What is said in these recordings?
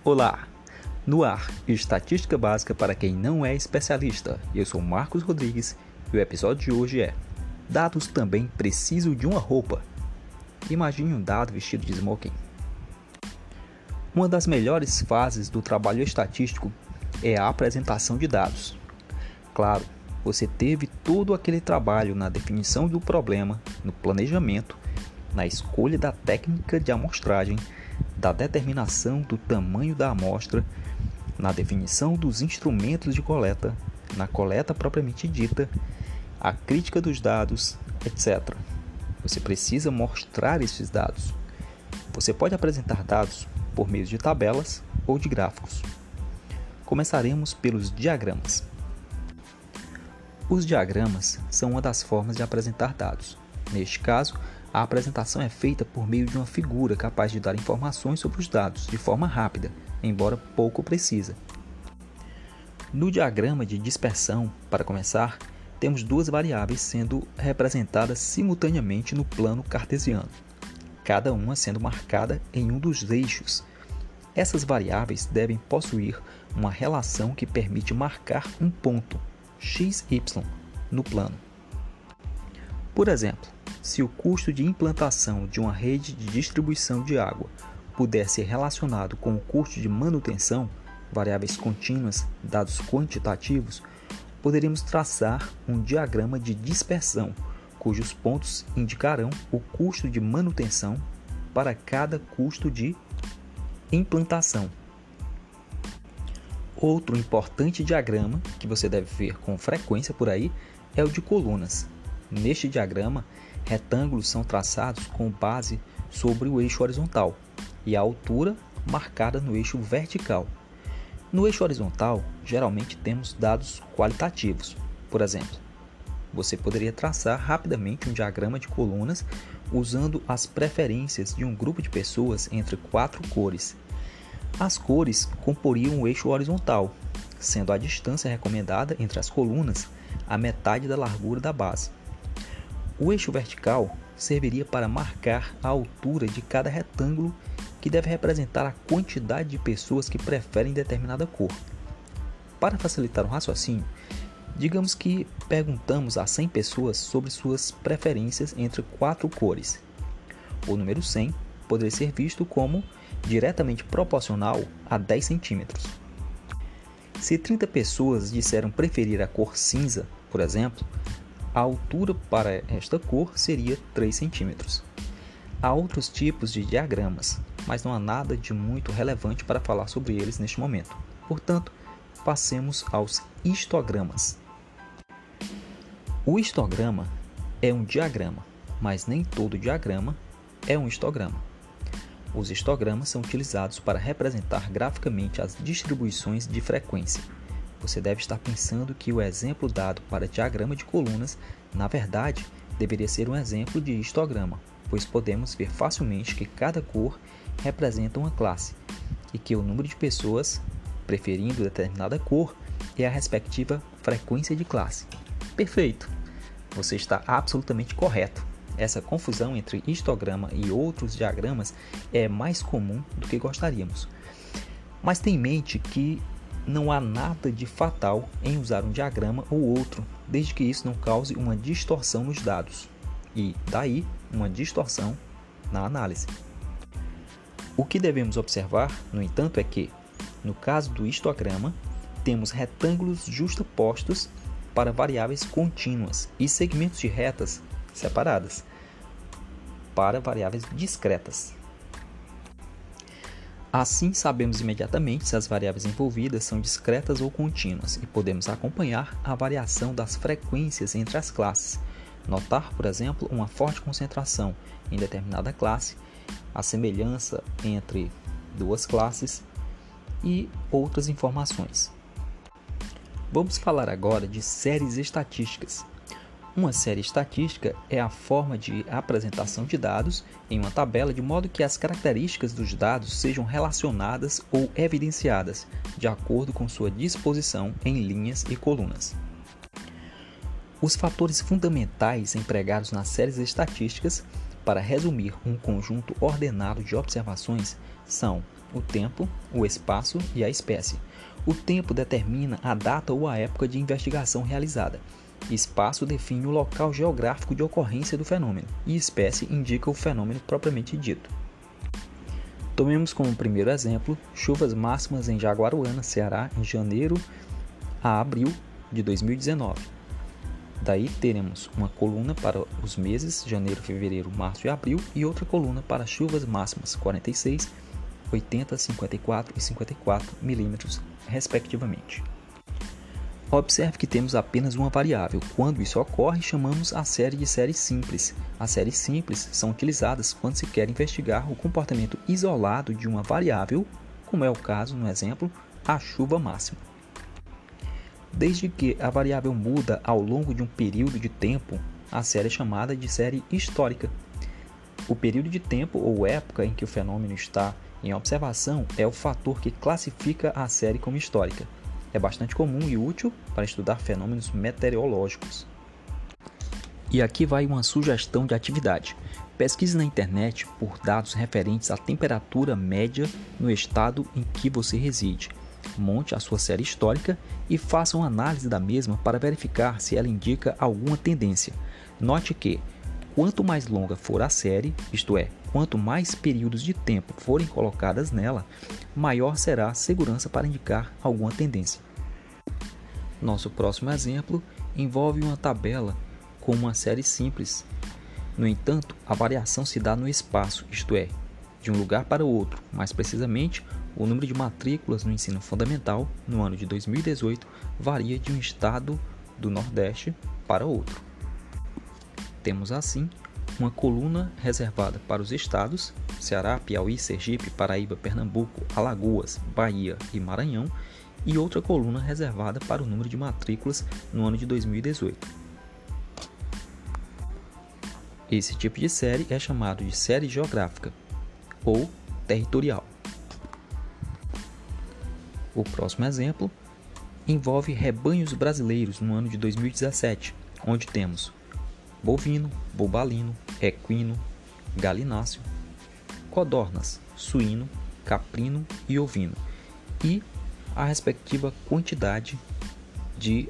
Olá! No ar, estatística básica para quem não é especialista. Eu sou Marcos Rodrigues e o episódio de hoje é: dados também precisam de uma roupa. Imagine um dado vestido de smoking. Uma das melhores fases do trabalho estatístico é a apresentação de dados. Claro, você teve todo aquele trabalho na definição do problema, no planejamento, na escolha da técnica de amostragem, da determinação do tamanho da amostra, na definição dos instrumentos de coleta, na coleta propriamente dita, a crítica dos dados, etc. Você precisa mostrar esses dados. Você pode apresentar dados por meio de tabelas ou de gráficos. Começaremos pelos diagramas. Os diagramas são uma das formas de apresentar dados. Neste caso, a apresentação é feita por meio de uma figura capaz de dar informações sobre os dados de forma rápida, embora pouco precisa. No diagrama de dispersão, para começar, temos duas variáveis sendo representadas simultaneamente no plano cartesiano, cada uma sendo marcada em um dos eixos. Essas variáveis devem possuir uma relação que permite marcar um ponto, x, y, no plano. Por exemplo, se o custo de implantação de uma rede de distribuição de água puder ser relacionado com o custo de manutenção, variáveis contínuas, dados quantitativos, poderíamos traçar um diagrama de dispersão, cujos pontos indicarão o custo de manutenção para cada custo de implantação. Outro importante diagrama que você deve ver com frequência por aí é o de colunas. Neste diagrama, retângulos são traçados com base sobre o eixo horizontal e a altura marcada no eixo vertical. No eixo horizontal, geralmente temos dados qualitativos. Por exemplo, você poderia traçar rapidamente um diagrama de colunas usando as preferências de um grupo de pessoas entre 4 cores. As cores comporiam o eixo horizontal, sendo a distância recomendada entre as colunas a metade da largura da base. O eixo vertical serviria para marcar a altura de cada retângulo, que deve representar a quantidade de pessoas que preferem determinada cor. Para facilitar o raciocínio, digamos que perguntamos a 100 pessoas sobre suas preferências entre 4 cores. O número 100 poderia ser visto como diretamente proporcional a 10 centímetros. Se 30 pessoas disseram preferir a cor cinza, por exemplo, a altura para esta cor seria 3 centímetros. Há outros tipos de diagramas, mas não há nada de muito relevante para falar sobre eles neste momento. Portanto, passemos aos histogramas. O histograma é um diagrama, mas nem todo diagrama é um histograma. Os histogramas são utilizados para representar graficamente as distribuições de frequência. Você deve estar pensando que o exemplo dado para diagrama de colunas, na verdade, deveria ser um exemplo de histograma, pois podemos ver facilmente que cada cor representa uma classe e que o número de pessoas preferindo determinada cor é a respectiva frequência de classe. Perfeito! Você está absolutamente correto. Essa confusão entre histograma e outros diagramas é mais comum do que gostaríamos. Mas tenha em mente que não há nada de fatal em usar um diagrama ou outro, desde que isso não cause uma distorção nos dados, e daí uma distorção na análise. O que devemos observar, no entanto, é que, no caso do histograma, temos retângulos justapostos para variáveis contínuas e segmentos de retas separadas para variáveis discretas. Assim, sabemos imediatamente se as variáveis envolvidas são discretas ou contínuas e podemos acompanhar a variação das frequências entre as classes, notar, por exemplo, uma forte concentração em determinada classe, a semelhança entre duas classes e outras informações. Vamos falar agora de séries estatísticas. Uma série estatística é a forma de apresentação de dados em uma tabela de modo que as características dos dados sejam relacionadas ou evidenciadas de acordo com sua disposição em linhas e colunas. Os fatores fundamentais empregados nas séries estatísticas para resumir um conjunto ordenado de observações são o tempo, o espaço e a espécie. O tempo determina a data ou a época de investigação realizada. Espaço define o local geográfico de ocorrência do fenômeno e espécie indica o fenômeno propriamente dito. Tomemos como primeiro exemplo chuvas máximas em Jaguaruana, Ceará, em janeiro a abril de 2019. Daí teremos uma coluna para os meses janeiro, fevereiro, março e abril e outra coluna para chuvas máximas 46, 80, 54 e 54 milímetros, respectivamente. Observe que temos apenas uma variável. Quando isso ocorre, chamamos a série de séries simples. As séries simples são utilizadas quando se quer investigar o comportamento isolado de uma variável, como é o caso, no exemplo, a chuva máxima. Desde que a variável muda ao longo de um período de tempo, a série é chamada de série histórica. O período de tempo ou época em que o fenômeno está em observação é o fator que classifica a série como histórica. É bastante comum e útil para estudar fenômenos meteorológicos. E aqui vai uma sugestão de atividade. Pesquise na internet por dados referentes à temperatura média no estado em que você reside. Monte a sua série histórica e faça uma análise da mesma para verificar se ela indica alguma tendência. Note que, quanto mais longa for a série, isto é, quanto mais períodos de tempo forem colocadas nela, maior será a segurança para indicar alguma tendência. Nosso próximo exemplo envolve uma tabela com uma série simples. No entanto, a variação se dá no espaço, isto é, de um lugar para outro. Mais precisamente, o número de matrículas no ensino fundamental no ano de 2018 varia de um estado do Nordeste para outro. Temos assim uma coluna reservada para os estados Ceará, Piauí, Sergipe, Paraíba, Pernambuco, Alagoas, Bahia e Maranhão e outra coluna reservada para o número de matrículas no ano de 2018. Esse tipo de série é chamado de série geográfica ou territorial. O próximo exemplo envolve rebanhos brasileiros no ano de 2017, onde temos bovino, bobalino, equino, galináceo, codornas, suíno, caprino e ovino, e a respectiva quantidade de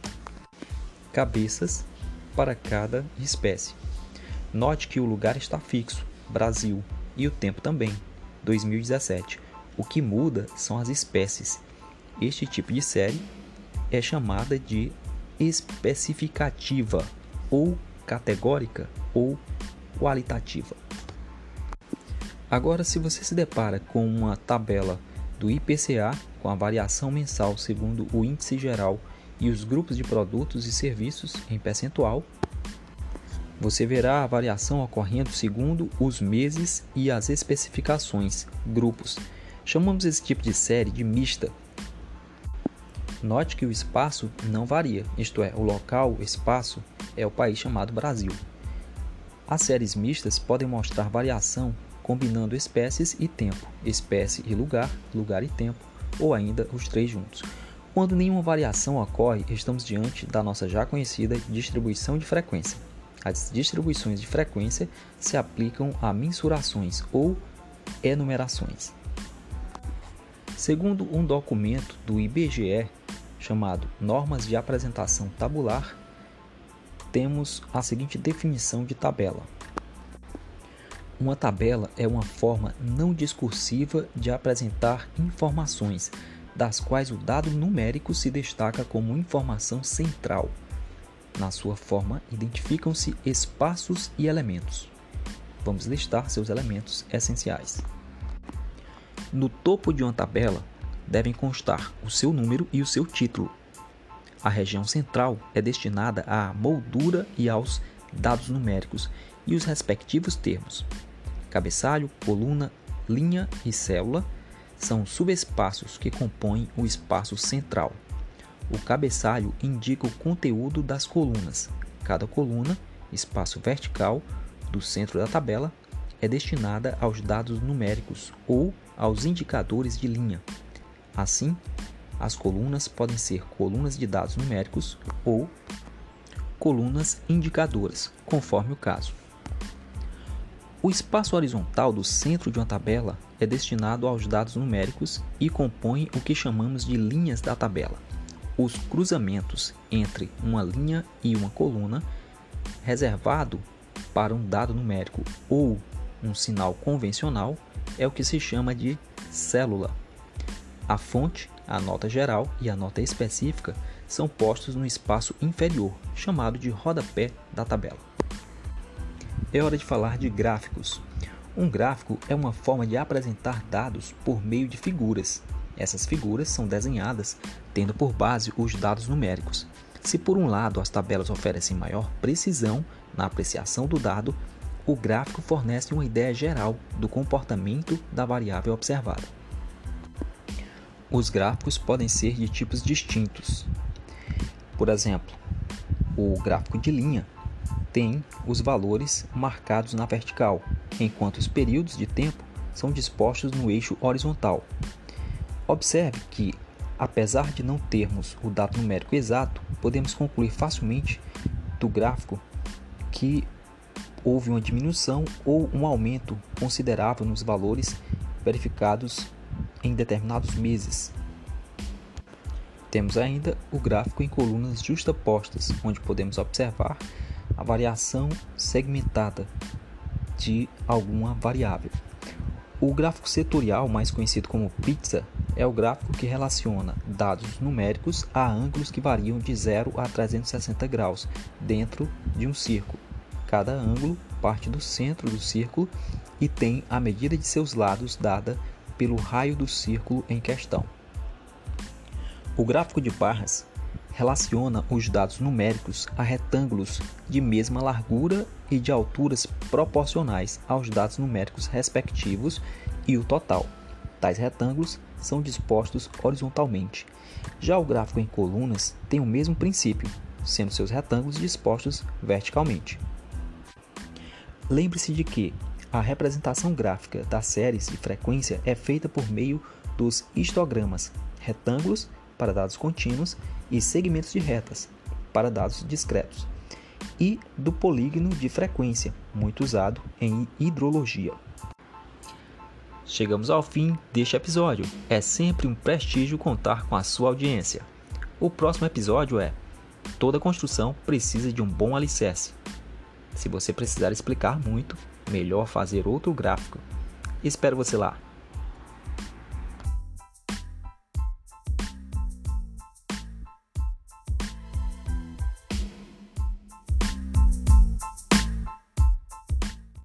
cabeças para cada espécie. Note que o lugar está fixo, Brasil, e o tempo também, 2017. O que muda são as espécies. Este tipo de série é chamada de especificativa, ou categórica, ou qualitativa. Agora, se você se depara com uma tabela do IPCA, com a variação mensal segundo o índice geral e os grupos de produtos e serviços em percentual, você verá a variação ocorrendo segundo os meses e as especificações, grupos. Chamamos esse tipo de série de mista. Note que o espaço não varia, isto é, o local, espaço, é o país chamado Brasil. As séries mistas podem mostrar variação combinando espécies e tempo, espécie e lugar, lugar e tempo, ou ainda os três juntos. Quando nenhuma variação ocorre, estamos diante da nossa já conhecida distribuição de frequência. As distribuições de frequência se aplicam a mensurações ou enumerações. Segundo um documento do IBGE, chamado Normas de Apresentação Tabular, temos a seguinte definição de tabela. Uma tabela é uma forma não discursiva de apresentar informações, das quais o dado numérico se destaca como informação central. Na sua forma, identificam-se espaços e elementos. Vamos listar seus elementos essenciais. No topo de uma tabela, devem constar o seu número e o seu título. A região central é destinada à moldura e aos dados numéricos e os respectivos termos. Cabeçalho, coluna, linha e célula são subespaços que compõem o espaço central. O cabeçalho indica o conteúdo das colunas. Cada coluna, espaço vertical, do centro da tabela, é destinada aos dados numéricos ou aos indicadores de linha. Assim, as colunas podem ser colunas de dados numéricos ou colunas indicadoras, conforme o caso. O espaço horizontal do centro de uma tabela é destinado aos dados numéricos e compõe o que chamamos de linhas da tabela. Os cruzamentos entre uma linha e uma coluna, reservado para um dado numérico ou um sinal convencional, é o que se chama de célula. A fonte, a nota geral e a nota específica são postos no espaço inferior, chamado de rodapé da tabela. É hora de falar de gráficos. Um gráfico é uma forma de apresentar dados por meio de figuras. Essas figuras são desenhadas tendo por base os dados numéricos. Se por um lado as tabelas oferecem maior precisão na apreciação do dado, o gráfico fornece uma ideia geral do comportamento da variável observada. Os gráficos podem ser de tipos distintos. Por exemplo, o gráfico de linha tem os valores marcados na vertical, enquanto os períodos de tempo são dispostos no eixo horizontal. Observe que, apesar de não termos o dado numérico exato, podemos concluir facilmente do gráfico que houve uma diminuição ou um aumento considerável nos valores verificados em determinados meses. Temos ainda o gráfico em colunas justapostas, onde podemos observar a variação segmentada de alguma variável. O gráfico setorial, mais conhecido como pizza, é o gráfico que relaciona dados numéricos a ângulos que variam de 0 a 360 graus dentro de um círculo. Cada ângulo parte do centro do círculo e tem a medida de seus lados dada pelo raio do círculo em questão. O gráfico de barras relaciona os dados numéricos a retângulos de mesma largura e de alturas proporcionais aos dados numéricos respectivos e o total. Tais retângulos são dispostos horizontalmente. Já o gráfico em colunas tem o mesmo princípio, sendo seus retângulos dispostos verticalmente. Lembre-se de que a representação gráfica das séries de frequência é feita por meio dos histogramas, retângulos para dados contínuos e segmentos de retas para dados discretos, e do polígono de frequência, muito usado em hidrologia. Chegamos ao fim deste episódio. É sempre um prestígio contar com a sua audiência. O próximo episódio é: toda construção precisa de um bom alicerce. Se você precisar explicar muito, melhor fazer outro gráfico. Espero você lá.